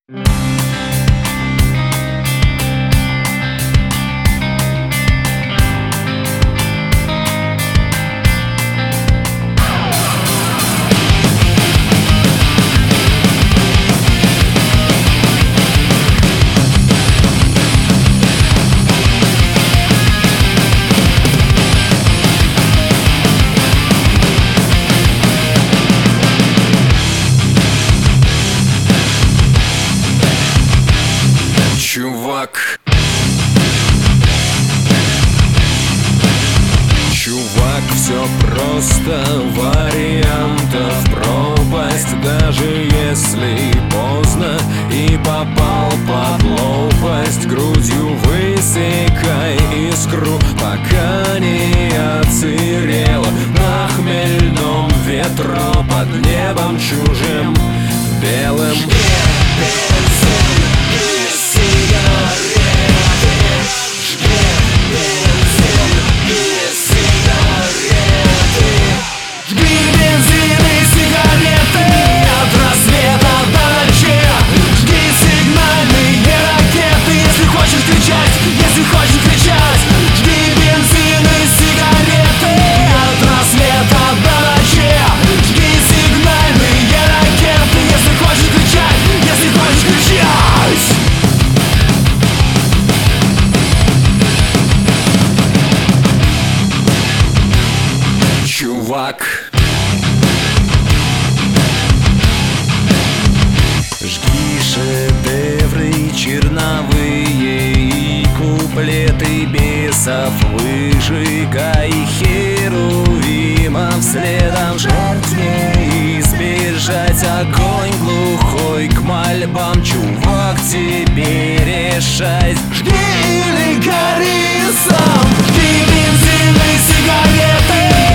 Чувак, все просто, вариантов пропасть. Даже если поздно и попал под лопасть, грудью высекай искру, пока не отсырела. На хмельном ветру под небом чужим белым. Чувак, жги шедевры черновые и куплеты бесов, выжигай херувимов следом жертве, избежать огонь глухой к мольбам. Чувак, тебе решать, жги или гори сам, жги бензин и сигареты.